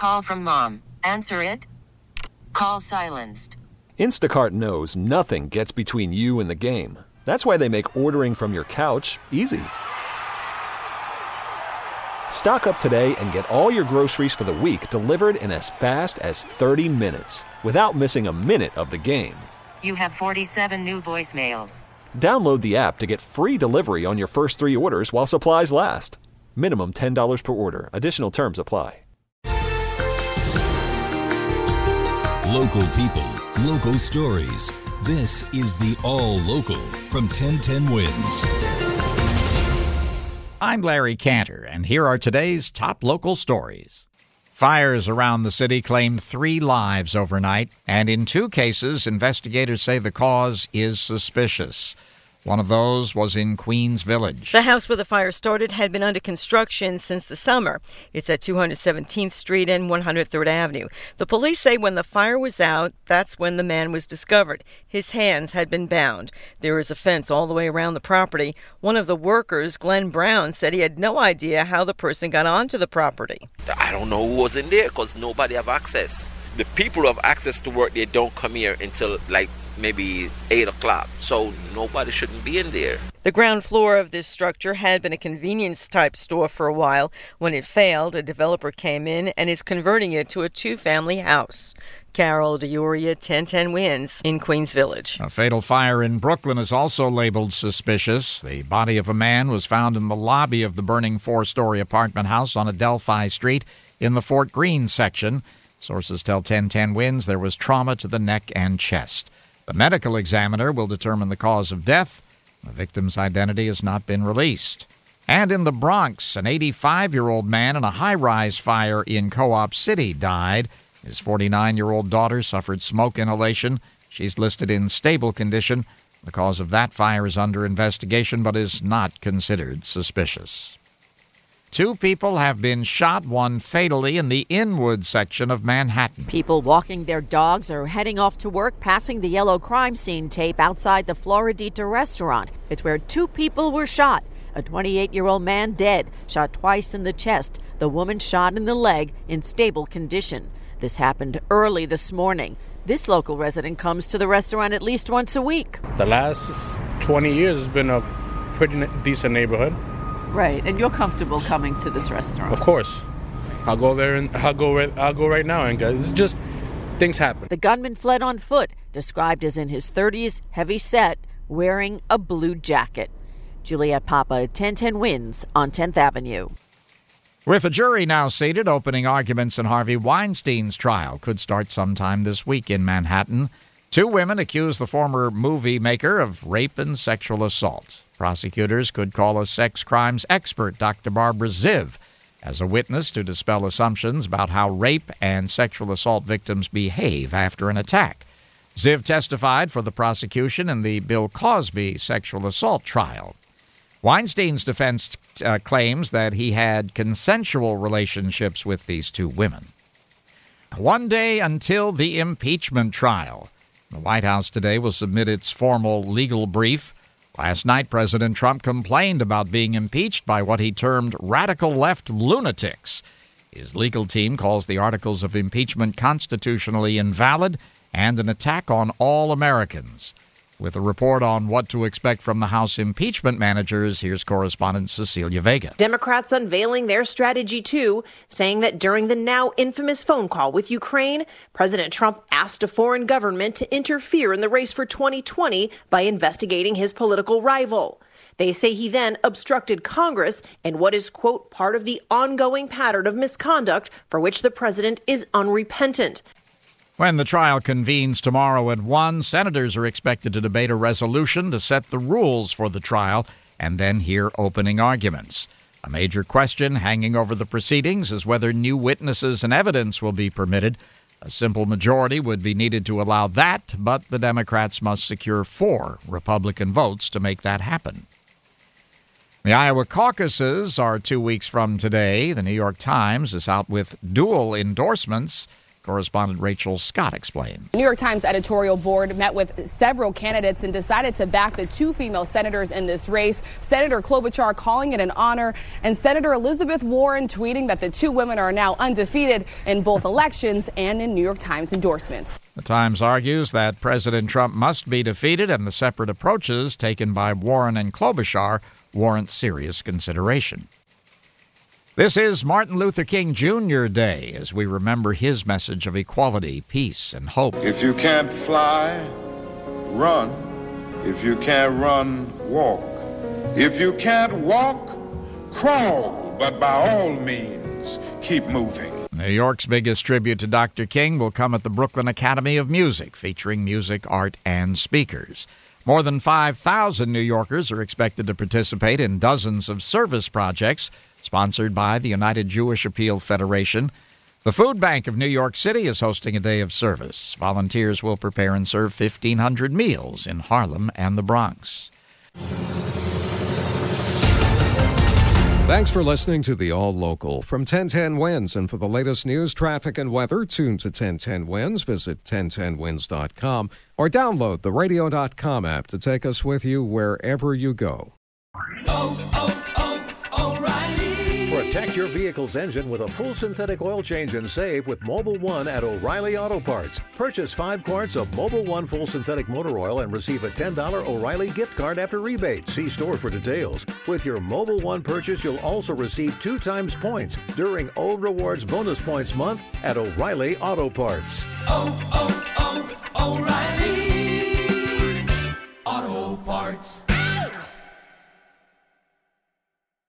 Call from mom. Answer it. Call silenced. Instacart knows nothing gets between you and the game. That's why they make ordering from your couch easy. Stock up today and get all your groceries for the week delivered in as fast as 30 minutes without missing a minute of the game. You have 47 new voicemails. Download the app to get free delivery on your first 3 orders while supplies last. Minimum $10 per order. Additional terms apply. Local people, local stories. This is the All Local from 1010 Wins. I'm Larry Cantor, and here are today's top local stories. Fires around the city claimed 3 lives overnight, and in 2 cases, investigators say the cause is suspicious. One of those was in Queens Village. The house where the fire started had been under construction since the summer. It's at 217th Street and 103rd Avenue. The police say when the fire was out, that's when the man was discovered. His hands had been bound. There is a fence all the way around the property. One of the workers, Glenn Brown, said he had no idea how the person got onto the property. I don't know who was in there because nobody have access. The people who have access to work, they don't come here until maybe 8 o'clock, so nobody shouldn't be in there. The ground floor of this structure had been a convenience-type store for a while. When it failed, a developer came in and is converting it to a 2-family house. Carol DeUria, 1010 Wins in Queens Village. A fatal fire in Brooklyn is also labeled suspicious. The body of a man was found in the lobby of the burning 4-story apartment house on Adelphi Street in the Fort Greene section. Sources tell 1010 Wins there was trauma to the neck and chest. The medical examiner will determine the cause of death. The victim's identity has not been released. And in the Bronx, an 85-year-old man in a high-rise fire in Co-op City died. His 49-year-old daughter suffered smoke inhalation. She's listed in stable condition. The cause of that fire is under investigation but is not considered suspicious. 2 people have been shot, one fatally, in the Inwood section of Manhattan. People walking their dogs or heading off to work passing the yellow crime scene tape outside the Floridita restaurant. It's where 2 people were shot. A 28-year-old man dead, shot twice in the chest. The woman shot in the leg in stable condition. This happened early this morning. This local resident comes to the restaurant at least once a week. The last 20 years has been a pretty decent neighborhood. Right, and you're comfortable coming to this restaurant? Of course. I'll go there and I'll go right now, and it's just things happen. The gunman fled on foot, described as in his 30s, heavy set, wearing a blue jacket. Juliette Papa, 1010 Wins on 10th Avenue. With a jury now seated, opening arguments in Harvey Weinstein's trial could start sometime this week in Manhattan. 2 women accuse the former movie maker of rape and sexual assault. Prosecutors could call a sex crimes expert, Dr. Barbara Ziv, as a witness to dispel assumptions about how rape and sexual assault victims behave after an attack. Ziv testified for the prosecution in the Bill Cosby sexual assault trial. Weinstein's defense claims that he had consensual relationships with these 2 women. One day until the impeachment trial. The White House today will submit its formal legal brief. Last night, President Trump complained about being impeached by what he termed radical left lunatics. His legal team calls the articles of impeachment constitutionally invalid and an attack on all Americans. With a report on what to expect from the House impeachment managers, here's correspondent Cecilia Vega. Democrats unveiling their strategy, too, saying that during the now infamous phone call with Ukraine, President Trump asked a foreign government to interfere in the race for 2020 by investigating his political rival. They say he then obstructed Congress in what is, quote, part of the ongoing pattern of misconduct for which the president is unrepentant. When the trial convenes tomorrow at 1, senators are expected to debate a resolution to set the rules for the trial and then hear opening arguments. A major question hanging over the proceedings is whether new witnesses and evidence will be permitted. A simple majority would be needed to allow that, but the Democrats must secure 4 Republican votes to make that happen. The Iowa caucuses are 2 weeks from today. The New York Times is out with dual endorsements. Correspondent Rachel Scott explains. The New York Times editorial board met with several candidates and decided to back the two female senators in this race. Senator Klobuchar calling it an honor, and Senator Elizabeth Warren tweeting that the two women are now undefeated in both elections and in New York Times endorsements. The Times argues that President Trump must be defeated, and the separate approaches taken by Warren and Klobuchar warrant serious consideration. This is Martin Luther King Jr. Day as we remember his message of equality, peace, and hope. If you can't fly, run. If you can't run, walk. If you can't walk, crawl. But by all means, keep moving. New York's biggest tribute to Dr. King will come at the Brooklyn Academy of Music, featuring music, art, and speakers. More than 5,000 New Yorkers are expected to participate in dozens of service projects sponsored by the United Jewish Appeal Federation. The Food Bank of New York City is hosting a day of service. Volunteers will prepare and serve 1,500 meals in Harlem and the Bronx. Thanks for listening to the All Local from 1010 Winds. And for the latest news, traffic, and weather, tune to 1010 Winds. Visit 1010winds.com or download the radio.com app to take us with you wherever you go. Protect your vehicle's engine with a full synthetic oil change and save with Mobil 1 at O'Reilly Auto Parts. Purchase 5 quarts of Mobil 1 full synthetic motor oil and receive a $10 O'Reilly gift card after rebate. See store for details. With your Mobil 1 purchase, you'll also receive 2 times points during O Rewards Bonus Points Month at O'Reilly Auto Parts. O'Reilly Auto Parts.